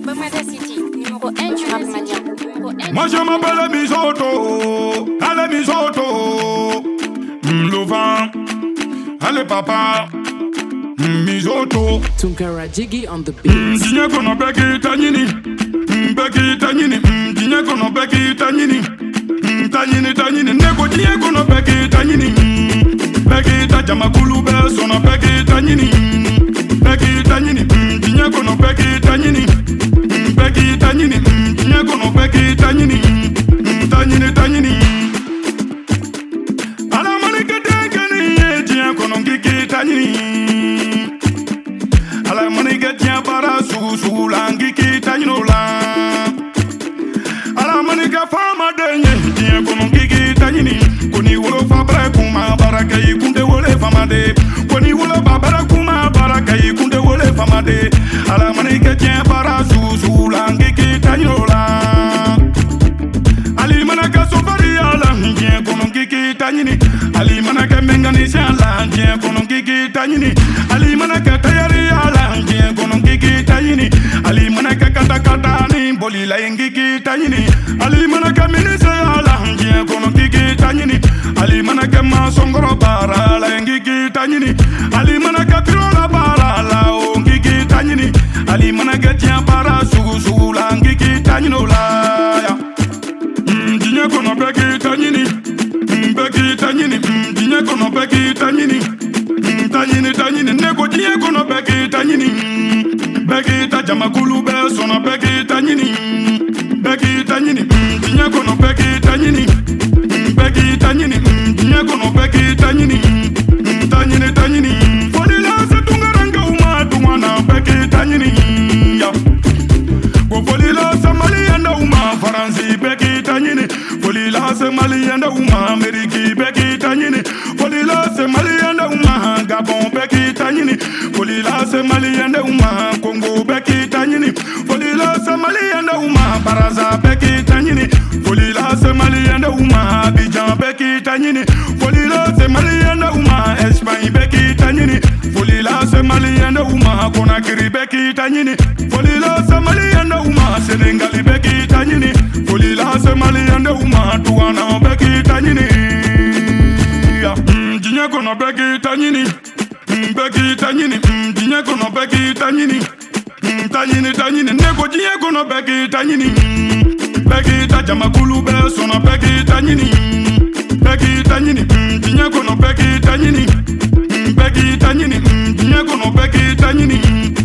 City, numéro 1 du rap mania. Moi je m'appelle Misoto, allez Misoto, Louvain, allez papa, Misoto. Tunkara Jiggy on the beat. Dinya kono beki tanyini, dinya kono beki tanyini, tanyini, nego dinya kono beki tanyini, beki tajama kulube sono beki tanyini, dinya kono beki tanyini, dinya kono beki tanyini, tanyini. Ala malika degani, dinya kono giki tanyini. Ala maniga tiya bara sugu langi kita nyinola. Ala maniga fama denye tiya kono kita nyini. Koni wolo fabra kuma baraka ikunde wole famade. Koni wolo babara kuma baraka ikunde wole famade. Ala maniga tiya bara sugu langi kita nyinola. Ali manaka sofari ala tiya kono kita nyini. Ali manaka mengani shala tiya kono kita nyini. Ali manaka tayari ala Ali manaka kata ni boli la yengi tanyini. Ali manaka minise ala ngie kono kiki tanyini. Ali manaka masongoro bara la yengi tanyini. Ali manaka pirola bara la ongi tanyini. Ali manaka tia bara sugu la ngi tanyino la ya. Dinya kono beki tanyini. Dinya kono beki tanyini. Tanyini nego dinya kono beki tanyini. Beki ta jama kulube sono beki tanyini. Dinya kono beki tanyini. Dinya kono beki tanyini. Tanyini. Foli la se tungaranga uma beki tanyini. Ya. Go foli la se mali anda uma faransi beki tanyini. Foli la se mali anda uma ameriki beki tanyini. Foli la se mali anda uma gabon beki tanyini. Foli la se mali anda uma Congo beki tanyini. Foli la se mali anda uma Baraza beki tanyini. Foli la se mali anda uma Abidjan beki tanyini. Foli la se mali anda uma Espagne beki tanyini. Foli la se mali anda uma Conakry beki tanyini. Foli la se mali anda uma Senegal beki tanyini. Foli la se mali anda uma Douala beki tanyini. Dinya kono beki tanyini. Dinya kono beki tanyini. Tanyini, nego dinya kono beki tanyini. Beki tajama kulube sono beki tanyini. Dinya kono beki tanyini. Dinya kono beki tanyini.